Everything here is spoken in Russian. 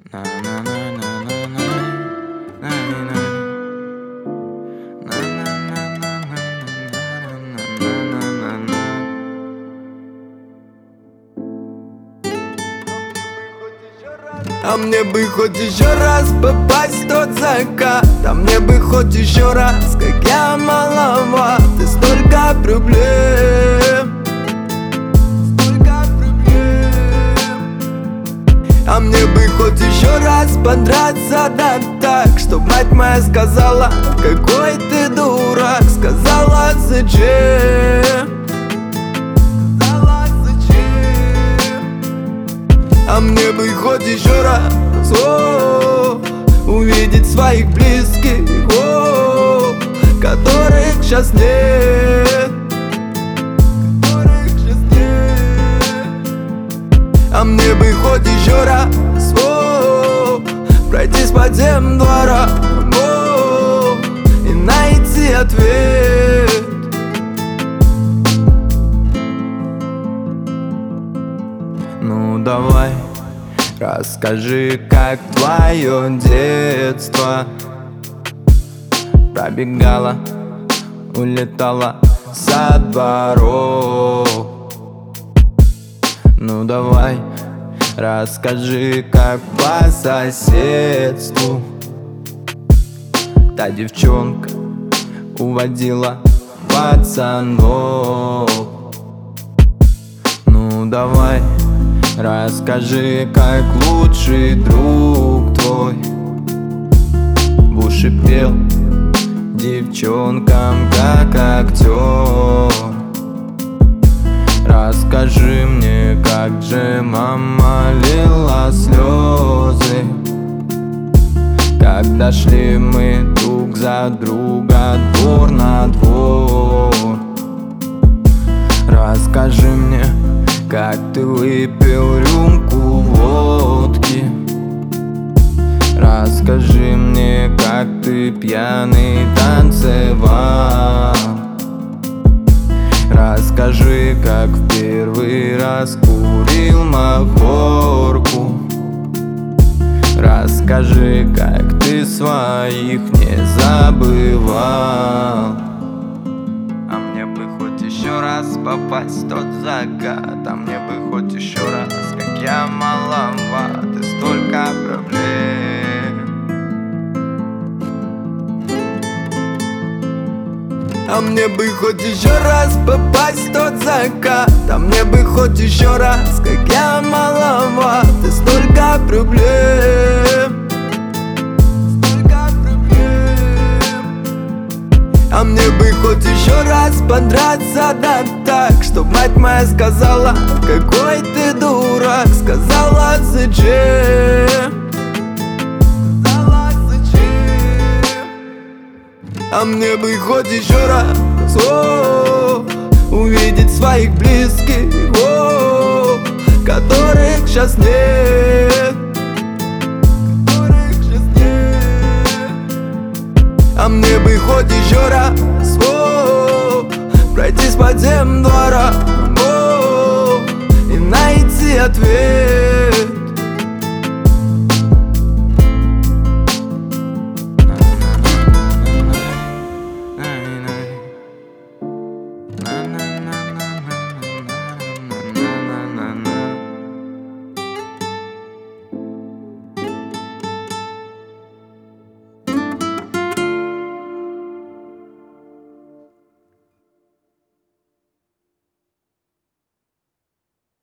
А мне бы хоть еще раз попасть в тот закат, а мне бы хоть еще раз, как я маловат, и столько проблем. А мне бы хоть еще раз подраться, да так, чтоб мать моя сказала: какой ты дурак. Сказала: зачем? А мне бы хоть еще раз увидеть своих близких, которых сейчас нет. А мне бы хоть еще раз пройтись по тем дворам и найти ответ. Ну давай, расскажи, как твое детство пробегало, улетало со дворов. Ну давай, расскажи, как по соседству та девчонка уводила пацанов. Ну давай, расскажи, как лучший друг твой в уши пел девчонкам, как актер. Расскажи мне, как же мама лила слезы, когда шли мы друг за друга двор на двор. Расскажи мне, как ты выпил рюмку водки. Расскажи мне, как ты пьяный танцевал. Расскажи, как в первый раз курил махорку. Расскажи, как ты своих не забывал. А мне бы хоть еще раз попасть в тот закат, а мне бы хоть еще раз, как я маловат, и столько проблем. А мне бы хоть еще раз попасть в тот закат, а мне бы хоть еще раз, как я маловат, и столько проблем. А мне бы хоть еще раз подраться, да так, чтоб мать моя сказала: какой ты дурак. Сказала: зачем? А мне бы хоть еще раз увидеть своих близких, которых сейчас нет. А мне бы хоть еще раз пройтись по тем дворам и найти ответ.